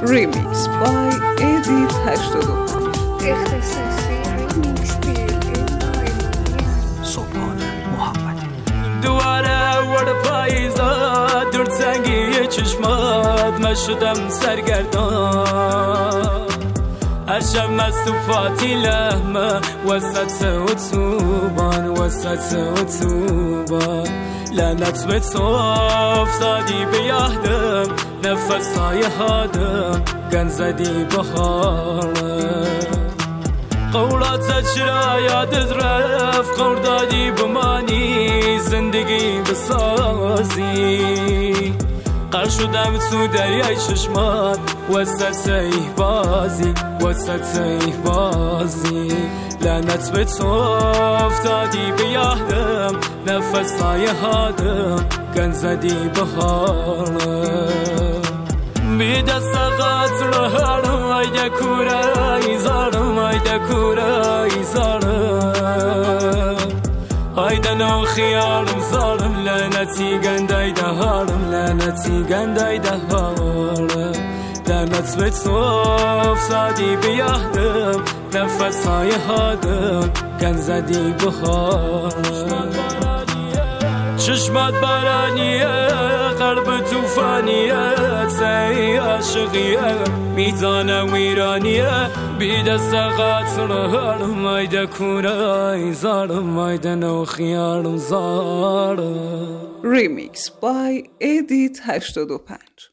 Remix by Edit 85. اختصاصی ریمیکس صبحان محمدی دواره ور پاییزا دورتنگی چشمات مشدم سرگردان هر شب مستوفاتی لحمه وسط اتوبان لعنت به تو افتادی به یادم نفسای هادم گن زدی به حالم قولات چرا یادت رفت قول دادی بمانی زندگی بسازی قرار شدم تو دریای چشمات وسط بازی لعنت به تو افتادی به یادم نفسای هادم گن زدی به حالم بی دست قطر ayda kurayı zarım ayda no khiyarım zarım laneti gandayda harım lanet به تو افتادی به یادم نفسای هادم گن زدی به حالم چشمات بارانیه قلب توفانیه ای عاشقیه میزانم ویرانیه بی دست قطرم ayda kurayı zarım ayda no khiyarım zarım Remix by Edit 85.